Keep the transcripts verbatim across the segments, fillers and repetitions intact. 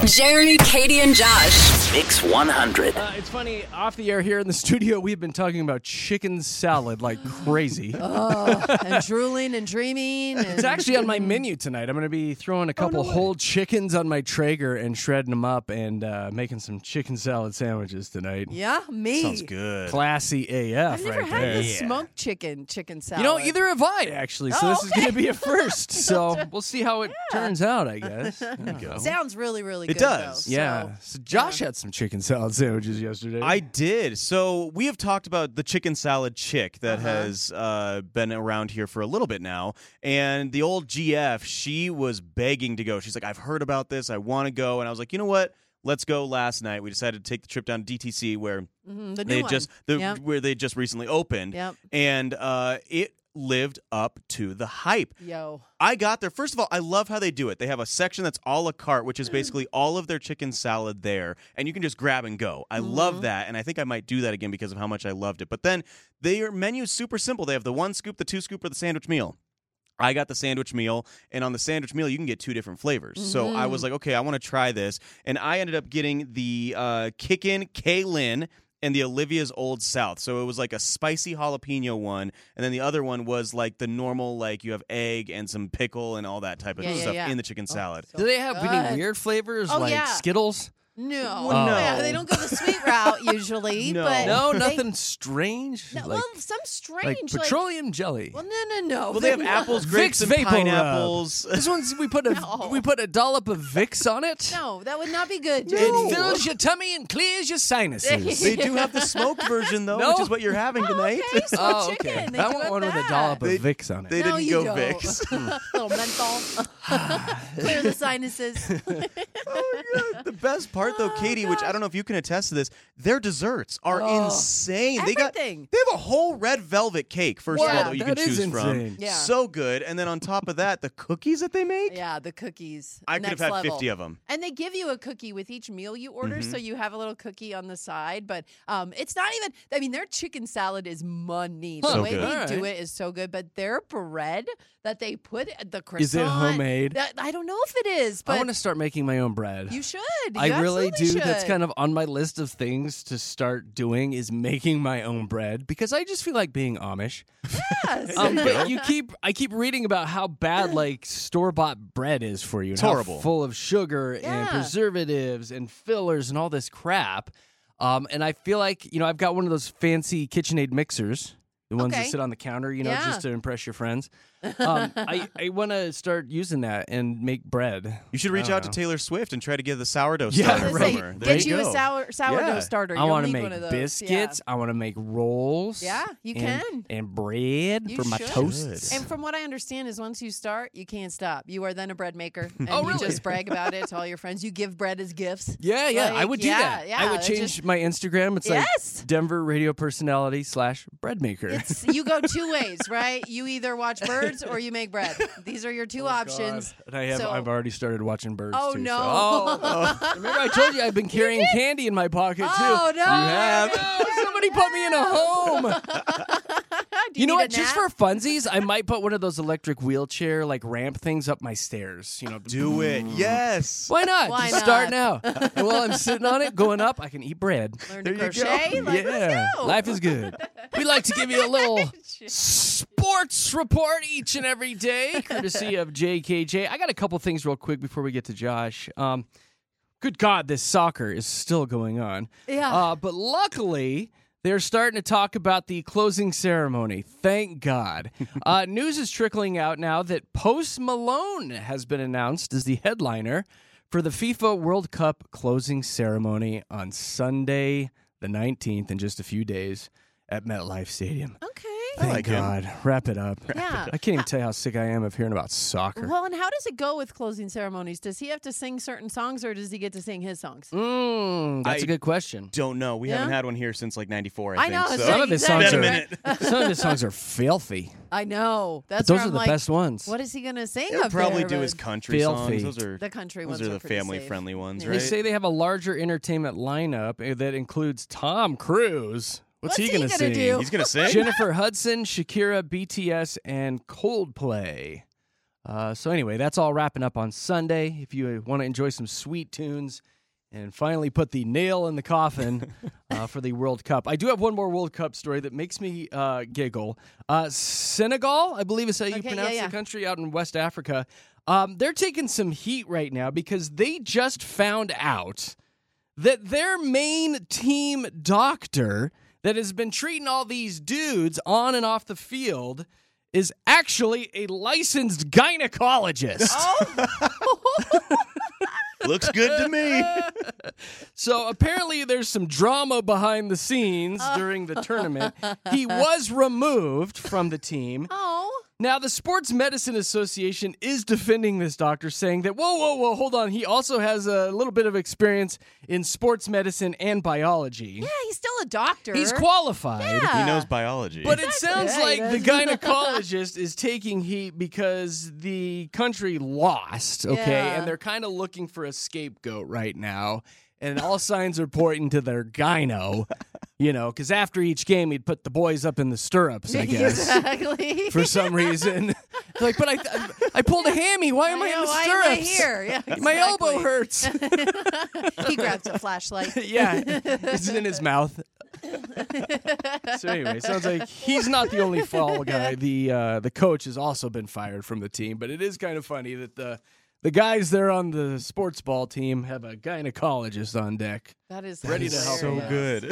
Jeremy, Katie, and Josh. Mix one hundred. Uh, it's funny, off the air here in the studio, we've been talking about chicken salad like crazy. Oh, and drooling and dreaming. And It's actually on my menu tonight. I'm going to be throwing a couple Oh, no way. whole chickens on my Traeger and shredding them up and uh, making some chicken salad sandwiches tonight. Yeah, me. Sounds good. Classy A F I've never right had there. the smoked chicken chicken salad. You know, either have I, actually. So Oh, this is okay. going to be a first. So we'll see how it turns out, I guess. There you go. Sounds really, really It good. does. Though, Yeah. So. So Josh had some chicken salad sandwiches yesterday. I did. So we have talked about the chicken salad chick that Uh-huh. has uh, been around here for a little bit now. And the old G F, she was begging to go. She's like, I've heard about this. I want to go. And I was like, you know what? Let's go last night. We decided to take the trip down to D T C where Mhm, the new they had one. just the, Yep. where they just recently opened. Yep. And uh, it lived up to the hype. Yo. I got there. First of all, I love how they do it. They have a section that's a la carte, which is Mm. basically all of their chicken salad there, and you can just grab and go. I love Mm-hmm. that, and I think I might do that again because of how much I loved it. But then their menu is super simple. They have the one scoop, the two scoop, or the sandwich meal. I got the sandwich meal, and on the sandwich meal, you can get two different flavors. So I Mm-hmm. was like, okay, I want to try this, and I ended up getting the uh, Kickin' K-Lin and the Olivia's Old South. So it was like a spicy jalapeno one, and then the other one was like the normal, like you have egg and some pickle and all that type of Yeah, yeah, stuff yeah. in the chicken salad. So Do they have any good. weird flavors Oh, like yeah. Skittles? No. Well, no. Yeah, they don't go the sweet route usually. No. But No, they- nothing strange. No, like, well, some strange. like like- petroleum jelly. well, no, no, no. Well, they have apples, grapes, Vicks and Vapor Rub. pineapples. This one's we put a No. we put a dollop of Vicks on it. No, that would not be good. It Jeremy. fills your tummy and clears your sinuses. They do have the smoked version, though, No. which is what you're having tonight. Okay, so Oh, chicken. okay. They I do want have one with a that. dollop of They- Vicks on it. They No, didn't you go don't. Vicks. Little menthol. Clear the sinuses. Oh, God. The best part, though, Oh, Katie, which I don't know if you can attest to this, their desserts are Oh. insane. They got Everything. they have a whole red velvet cake, first of all, Wow, that you that can is choose from. insane. Yeah. So good. And then on top of that, the cookies that they make, Yeah, the cookies. I could Next have had level. fifty of them. And they give you a cookie with each meal you order, Mm-hmm. so you have a little cookie on the side. But um, it's not even, I mean, their chicken salad is money. The So way good. they All do right. it is so good. But their bread that they put, the croissant. Is it homemade? that- I don't know if it is, but I want to start making my own bread. you should. I You really do. absolutely That's should. kind of on my list of things to start doing is making my own bread because I just feel like being Amish. Yes. Um, but you keep, I keep reading about how bad like store bought bread is for you. and It's how horrible. full of sugar and Yeah. preservatives and fillers and all this crap. Um, and I feel like you know I've got one of those fancy KitchenAid mixers, the ones Okay. that sit on the counter, you know, Yeah. just to impress your friends. Um, I I want to start using that and make bread. You should reach I out don't to know. Taylor Swift and try to get the sourdough Yeah, starter Let's from right. say, her. There Get you you go. a sour sourdough Yeah. starter. I You'll want to need make one of those. biscuits. I want to make rolls. Yeah, you and- can. And bread You for my should. toasts. And from what I understand is once you start, you can't stop. You are then a bread maker. And Oh, you really? just brag about it to all your friends. You give bread as gifts. Yeah, yeah, I Like, would do yeah, that. yeah, I would it's change just- my Instagram. It's Yes. like Denver radio personality slash bread maker. It's you go two ways, right? You either watch birds or you make bread. These are your two options. And I have, So- I've already started watching birds. Oh, too, no. So. Oh, oh. Remember I told you I've been carrying candy in my pocket too. Oh, no. You have. No, somebody put me in a home. Do You know need what? a Just nap? for funsies, I might put one of those electric wheelchair like ramp things up my stairs. You know, Do it. Yes. Why not? Why Just start not? now. And while I'm sitting on it, going up, I can eat bread. Learn There to you go. crochet. Like, yeah, let's go. life is good. We like to give you a little sports report each and every day, courtesy of J K J. I got a couple things real quick before we get to Josh. Um, good God, this soccer is still going on. Yeah. Uh, but luckily, they're starting to talk about the closing ceremony. Thank God. Uh, news is trickling out now that Post Malone has been announced as the headliner for the FIFA World Cup closing ceremony on Sunday, the nineteenth, in just a few days at MetLife Stadium. Okay. Thank like him. God. Wrap it up. Yeah. I can't even tell you how sick I am of hearing about soccer. Well, and how does it go with closing ceremonies? Does he have to sing certain songs or does he get to sing his songs? Mm, that's a I- good question. Don't know. We Yeah? haven't had one here since like ninety-four, I, I know, think. it's So. Some of his songs Exactly. are Been a some of his songs are filthy. I know. That's But those where are I'm the like, best ones. what is he going to sing He'll up probably there? do But his country Filthy. songs. Those are The country those ones are the pretty family safe. friendly ones, Yeah. They right? say they have a larger entertainment lineup eh, that includes Tom Cruise. What's, What's he he gonna gonna sing? do? He's gonna sing. Jennifer Hudson, Shakira, B T S, and Coldplay. Uh, so anyway, that's all wrapping up on Sunday. If you want to enjoy some sweet tunes and finally put the nail in the coffin uh, for the World Cup. I do have one more World Cup story that makes me uh, giggle. Uh, Senegal, I believe is how you Okay, pronounce yeah, yeah. the country out in West Africa. Um, they're taking some heat right now because they just found out that their main team doctor that has been treating all these dudes on and off the field is actually a licensed gynecologist. Looks good to me. So apparently there's some drama behind the scenes during the tournament. He was removed from the team. Oh. Now, the Sports Medicine Association is defending this doctor, saying that, whoa, whoa, whoa, hold on. He also has a little bit of experience in sports medicine and biology. Yeah, he's still a doctor. He's qualified. Yeah. He knows biology. But it sounds Yeah, he like the does. gynecologist is taking heat because the country lost, okay? Yeah. And they're kind of looking for a scapegoat right now. And all signs are pointing to their gyno, you know, because after each game, he'd put the boys up in the stirrups, I guess, Exactly. for some reason. Like, but I I pulled a hammy. Why am I, know, in the why stirrups? am I here? Yeah, My elbow exactly. hurts. He grabs a flashlight. Yeah, it's in his mouth. So anyway, sounds like he's not the only fall guy. The uh, the coach has also been fired from the team, but it is kind of funny that the the guys there on the sports ball team have a gynecologist on deck. That is Ready to help so him out.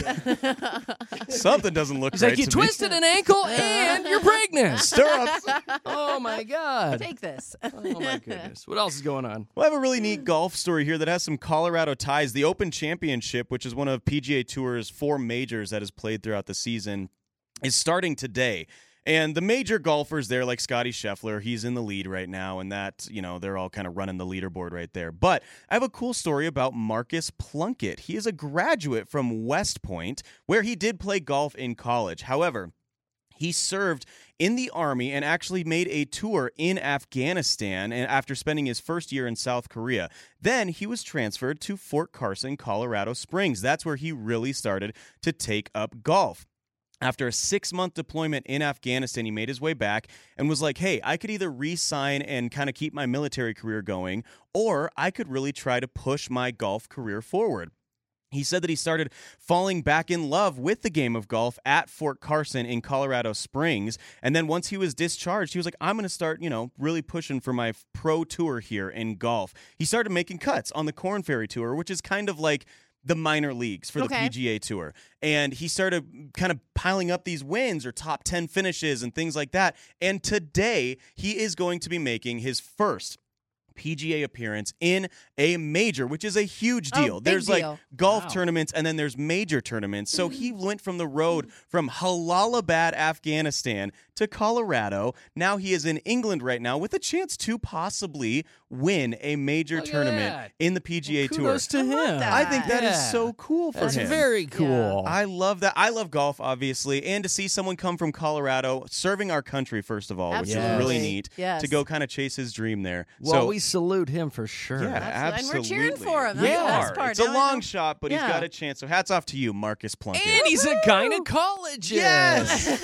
good. Something doesn't look He's right like, you to me. twisted an ankle and you're pregnant. Stirrups. Oh my god. Take this. Oh my goodness. What else is going on? Well, I have a really neat golf story here that has some Colorado ties. The Open Championship, which is one of P G A Tour's four majors that is played throughout the season, is starting today. And the major golfers there, like Scotty Scheffler, he's in the lead right now, and that, you know, they're all kind of running the leaderboard right there. But I have a cool story about Marcus Plunkett. He is a graduate from West Point, where he did play golf in college. However, he served in the Army and actually made a tour in Afghanistan and after spending his first year in South Korea. Then he was transferred to Fort Carson, Colorado Springs. That's where he really started to take up golf. After a six-month deployment in Afghanistan, he made his way back and was like, hey, I could either re-sign and kind of keep my military career going, or I could really try to push my golf career forward. He said that he started falling back in love with the game of golf at Fort Carson in Colorado Springs. And then once he was discharged, he was like, I'm going to start, you know, really pushing for my pro tour here in golf. He started making cuts on the Korn Ferry Tour, which is kind of like the minor leagues for the Okay. P G A Tour. And he started kind of piling up these wins or top ten finishes and things like that. And today, he is going to be making his first P G A appearance in a major, which is a huge Oh, deal. big There's like deal. golf Wow. tournaments and then there's major tournaments. So he went from the road from Jalalabad, Afghanistan to Colorado. Now he is in England right now with a chance to possibly win a major Look at tournament that. in the P G A Tour. Kudos to I him. love that. I think that is Yeah. so cool for That's him. very cool. I love that. I love golf, obviously, and to see someone come from Colorado, serving our country, first of all, which is really Absolutely. neat, Yes. to go kind of chase his dream there. Well, so, we salute him for sure. yeah, Absolutely. absolutely. And we're cheering for him. We That's the best are. part. It's a Now I long know- shot, but Yeah. he's got a chance. So hats off to you, Marcus Plunkett. And he's a gynecologist. Yes!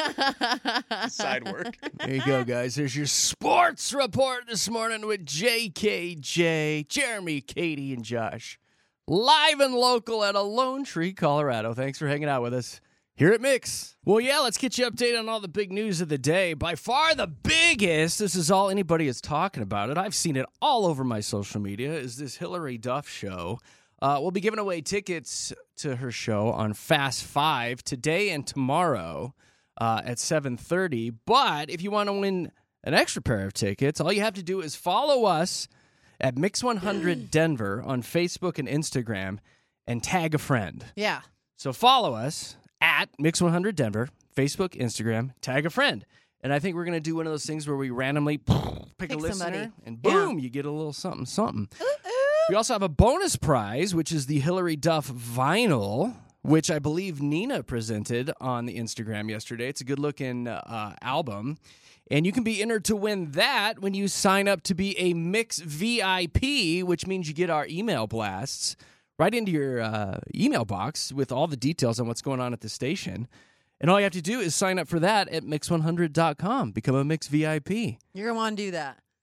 Side work. There you go, guys. There's your sports report this morning with J K J, Jeremy, Katie, and Josh. Live and local at a Lone Tree, Colorado. Thanks for hanging out with us here at Mix. Well, yeah, let's get you updated on all the big news of the day. By far the biggest, this is all anybody is talking about it. I've seen it all over my social media, is this Hillary Duff show. Uh, we'll be giving away tickets to her show on Fast Five today and tomorrow uh, at seven thirty. But if you want to win an extra pair of tickets, all you have to do is follow us at Mix one hundred Denver on Facebook and Instagram and tag a friend. Yeah. So follow us at Mix one hundred Denver, Facebook, Instagram, tag a friend. And I think we're going to do one of those things where we randomly pick, Pick a listener, somebody. and Yeah. boom, you get a little something, something. We also have a bonus prize, which is the Hillary Duff vinyl, which I believe Nina presented on the Instagram yesterday. It's a good-looking uh, album. And you can be entered to win that when you sign up to be a Mix V I P, which means you get our email blasts right into your uh, email box with all the details on what's going on at the station. And all you have to do is sign up for that at mix one hundred dot com. Become a Mix V I P. You're going to want to do that.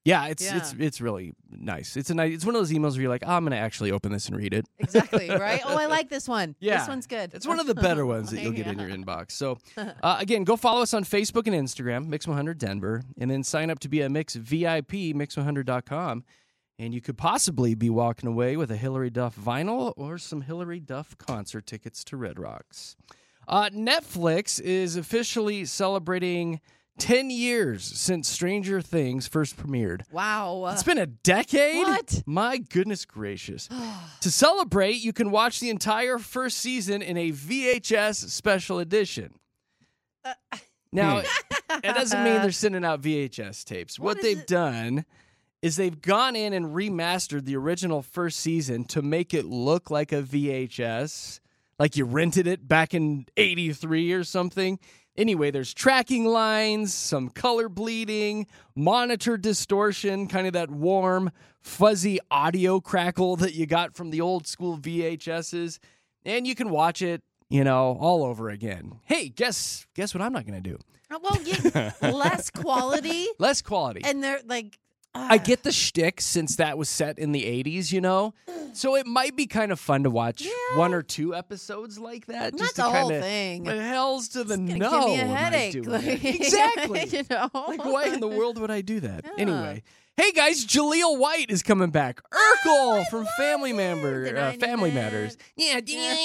Yeah, it's Yeah. it's it's really nice. It's a nice. It's one of those emails where you're like, oh, I'm going to actually open this and read it. Exactly, right? Oh, I like this one. Yeah. This one's good. It's one of the better ones that you'll get in your inbox. So, uh, again, go follow us on Facebook and Instagram, Mix one hundred Denver, and then sign up to be a Mix V I P, mix one hundred dot com. And you could possibly be walking away with a Hillary Duff vinyl or some Hillary Duff concert tickets to Red Rocks. Uh, Netflix is officially celebrating ten years since Stranger Things first premiered. Wow. It's been a decade? What? My goodness gracious. To celebrate, you can watch the entire first season in a V H S special edition. Uh, Now, it doesn't mean they're sending out V H S tapes. What, What is they've it? done is they've gone in and remastered the original first season to make it look like a V H S, like you rented it back in eighty-three or something. Anyway, there's tracking lines, some color bleeding, monitor distortion, kind of that warm, fuzzy audio crackle that you got from the old school V H S's, and you can watch it, you know, all over again. Hey, guess guess what I'm not going to do? well, yeah, less quality, Less quality. and they're like. Uh, I get the shtick since that was set in the eighties, you know? So it might be kind of fun to watch Yeah. one or two episodes like that. Not just the to whole kinda, thing. The hell's to the It's no. gonna give me a am I headache. doing like, that? Exactly. you know. Like, why in the world would I do that? Yeah. Anyway. Hey guys, Jaleel White is coming back. Urkel from Family Did Member, I uh, know Family that? Matters. Yeah,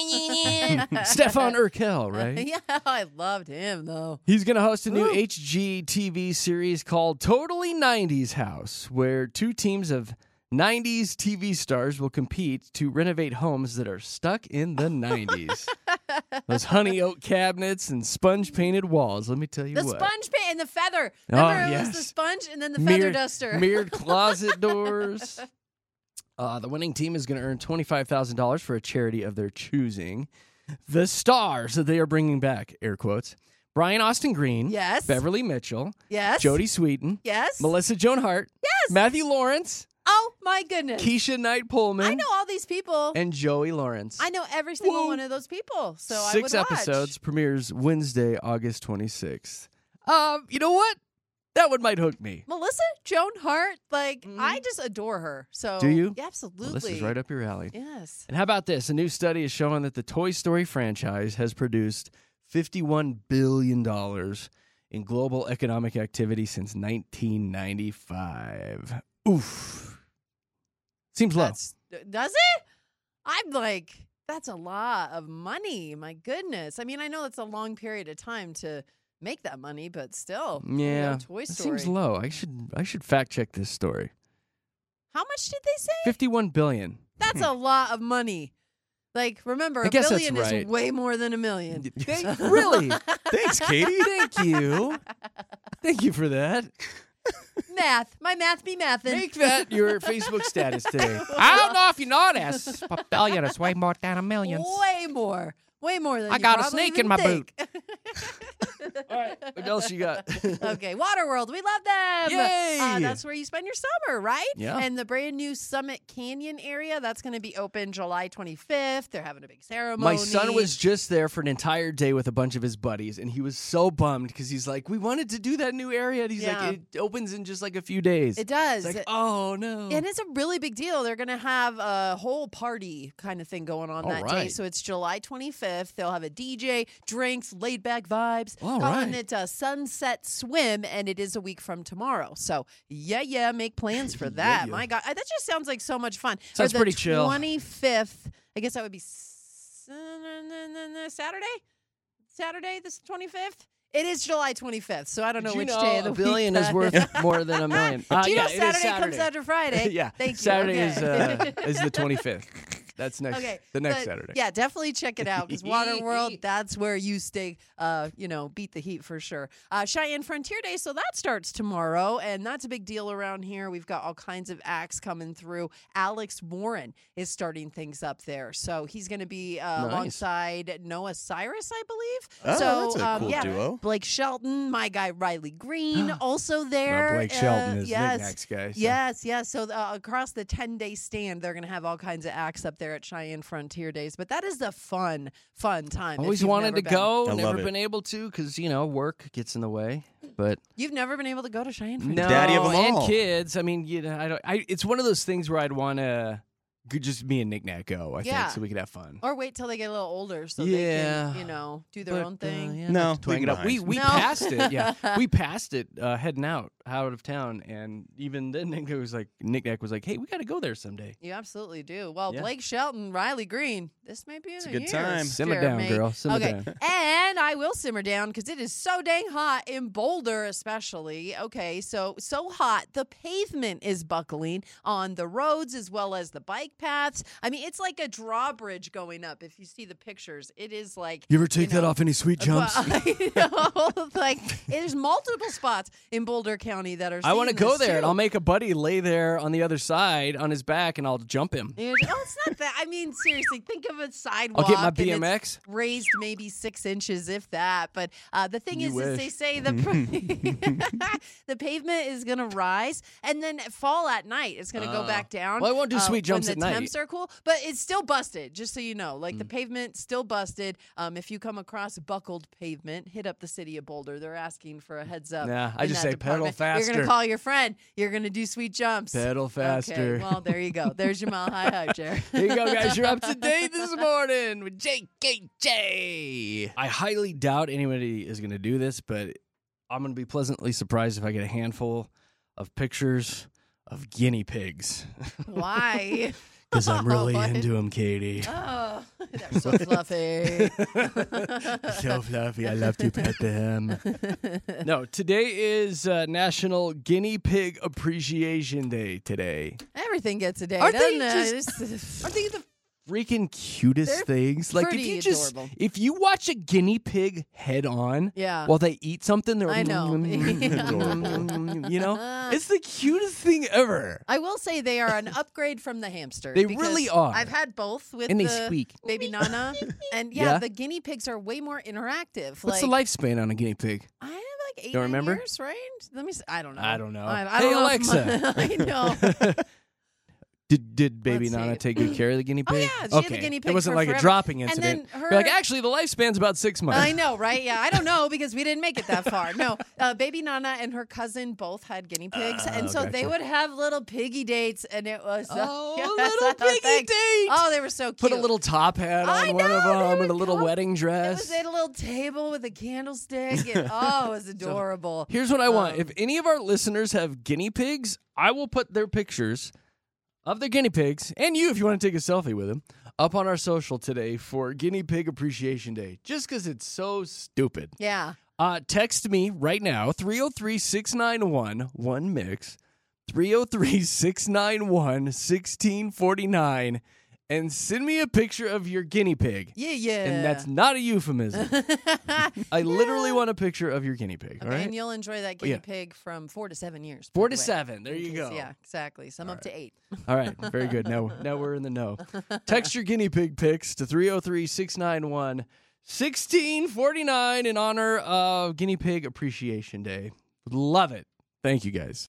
Yeah. Stefan Urkel, right? Yeah, I loved him though. He's going to host a new Ooh. H G T V series called Totally nineties House, where two teams of nineties T V stars will compete to renovate homes that are stuck in the nineties. Those honey oak cabinets and sponge painted walls, let me tell you The what. sponge paint and the feather. Oh, Remember, it yes. was the sponge and then the feather Mirrored- duster. Mirrored closet doors. Uh, the winning team is going to earn twenty-five thousand dollars for a charity of their choosing. The stars that they are bringing back, air quotes, Brian Austin Green, Yes. Beverly Mitchell, Yes. Jodie Sweetin, Yes. Melissa Joan Hart, Yes. Matthew Lawrence, Oh my goodness. Keisha Knight Pullman, I know all these people. and Joey Lawrence. I know every single Whoa. one of those people. So I Six would watch. episodes, premieres Wednesday, August twenty-sixth. Um, you know what? That one might hook me. Melissa Joan Hart, like Mhm. I just adore her. So Do you? Yeah, absolutely. Well, this is right up your alley. Yes. And how about this? A new study is showing that the Toy Story franchise has produced fifty-one billion dollars in global economic activity since nineteen ninety-five. Oof. Seems low. That's, does it? I'm like, that's a lot of money. My goodness. I mean, I know it's a long period of time to make that money, but still. you know, Yeah. Toy It Story. seems low. I should I should fact check this story. How much did they say? fifty-one billion. That's a lot of money. Like, remember, I a guess that's billion right. is way more than a million. Thank- really? Thanks, Katie. Thank you. Thank you for that. Math. My math be mathin'. Make that your Facebook status today. I don't know if you noticed, but billion is way more than a million. Way more. Way more than I you got a probably snake even in my think. All right, what else you got? Okay, Waterworld, we love them. Yay! Uh, that's where you spend your summer, right? Yeah. And the brand new Summit Canyon area, that's going to be open July twenty-fifth. They're having a big ceremony. My son was just there for an entire day with a bunch of his buddies, and he was so bummed because he's like, "We wanted to do that new area," and he's Yeah. like, "It opens in just like a few days." It does. It's like, It- oh no! and it's a really big deal. They're going to have a whole party kind of thing going on All that day. right. So it's July twenty-fifth. They'll have a D J, drinks, laid back vibes. All calling right. it uh, Sunset Swim, and it is a week from tomorrow. So yeah, yeah, make plans for that. yeah. My God, that just sounds like so much fun. Or Sounds the pretty chill. twenty-fifth. I guess that would be s- Saturday. Saturday, this twenty-fifth. It is July twenty-fifth, so I don't know Did you which know day of the a billion week is that worth more than a million? Uh, Do you yeah, know it is Saturday, Saturday comes after Friday? yeah, Thank you. Saturday Okay. is uh, is the twenty-fifth. That's next. Okay, the next but, Saturday. Yeah, definitely check it out because Waterworld, that's where you stay, uh, you know, beat the heat for sure. Uh, Cheyenne Frontier Day, so that starts tomorrow, and that's a big deal around here. We've got all kinds of acts coming through. Alex Warren is starting things up there, so he's going to be uh, Nice. alongside Noah Cyrus, I believe. Oh, so, that's a um, cool yeah, duo. Blake Shelton, my guy Riley Green, also there. Well, Blake Shelton Uh, is yes. Knickknacks guy. So. Yes, yes. So uh, across the ten-day stand, they're going to have all kinds of acts up there. there at Cheyenne Frontier Days. But that is a fun, fun time. if Always you've wanted never to been. go, I never love it. been able to because, you know, work gets in the way. But You've never been able to go to Cheyenne Frontier no, Daddy of 'em and all. kids. I mean, you know, I don't. I, it's one of those things where I'd want to just me and Nick Nat go. I Yeah. think so we could have fun. Or wait till they get a little older so Yeah. they can, you know, do their But, own uh, thing. yeah, No, twang leave it 'em up. We behind. we No. passed it. Yeah, we passed it uh, heading out out of town, and even then Nick was like, Nick Nack was like, "Hey, we got to go there someday." You absolutely do. Well, Yeah. Blake Shelton, Riley Green, this may be in It's a a good year, time. Simmer down, Jeremy. girl. Simmer okay. down. And I will simmer down because it is so dang hot in Boulder, especially. Okay, so so hot, the pavement is buckling on the roads as well as the bike paths. I mean, it's like a drawbridge going up. If you see the pictures, it is like You ever take know, that off any sweet jumps? Well, I know, like there's multiple spots in Boulder County that are. I want to seeing go this, there, and too. I'll make a buddy lay there on the other side on his back, and I'll jump him. You're like, oh, it's not that. I mean, seriously, think of a sidewalk. I'll get my and it's B M X. raised maybe six inches, if that. But uh, the thing You is, is wish. they say the the pavement is going to rise and then fall at night. It's going to go Uh, back down. well, I won't do uh, sweet jumps when at the night. temps are cool, but it's still busted. Just so you know, like Mm. the pavement still busted. Um, if you come across buckled pavement, hit up the city of Boulder. They're asking for a heads up. Nah, I in just that say pedal department. You're faster. going to call your friend. You're going to do sweet jumps. Pedal faster. Okay, well, there you go. There's your mile high hype, Jared. There you go, guys. You're up to date this morning with J K J. I highly doubt anybody is going to do this, but I'm going to be pleasantly surprised if I get a handful of pictures of guinea pigs. Why? Because I'm really What? into them, Katie. Oh, they're so fluffy. So fluffy. I love to pet them. No, today is uh, National Guinea Pig Appreciation Day today. Everything gets a day, Aren't they doesn't it? just- It's- Aren't they the freaking cutest They're things? Like if pretty you just adorable. if you watch a guinea pig head on Yeah. while they eat something, they're I know. you know, it's the cutest thing ever. I will say they are an upgrade from the hamster. They because really are. I've had both with And they the squeak. baby Nana, and yeah, Yeah? the guinea pigs are way more interactive. What's like, the lifespan on a guinea pig? I have like eight Don't nine remember? years, right? Let me. See. I don't know. I don't know. I, I Hey, don't know if Alexa. my- I know. Did did baby Let's see. Nana take good care of the guinea Oh, pig? yeah, she had the okay. guinea It pig wasn't for like forever. a dropping And incident. then You're like, her- actually, the lifespan's about six months. I know, right? Yeah, I don't know because we didn't make it that far. No, uh, baby Nana and her cousin both had guinea pigs, and so they gotcha. would have little piggy dates, and it was uh, Oh, yes, little oh, piggy thanks. date. Oh, they were so cute. Put a little top hat on I one of know, there them we and a little go. wedding It dress. was at a little table with a candlestick, and oh, it was adorable. Here's what I want. Um, If any of our listeners have guinea pigs, I will put their pictures of their guinea pigs, and you, if you want to take a selfie with them, up on our social today for Guinea Pig Appreciation Day, just because it's so stupid. Yeah. Uh, text me right now, three oh three, six nine one, one mix, three oh three, six nine one, one six four nine, and send me a picture of your guinea pig. Yeah, yeah. And that's not a euphemism. I literally want a picture of your guinea pig, all Okay, right? and you'll enjoy that guinea yeah. pig from four to seven years. by Four the to way. seven. There you Because- go. Yeah, exactly. Some up to eight. All right, very good. Now, now we're in the know. Text your guinea pig pics to three oh three, six nine one, one six four nine in honor of Guinea Pig Appreciation Day. Love it. Thank you, guys.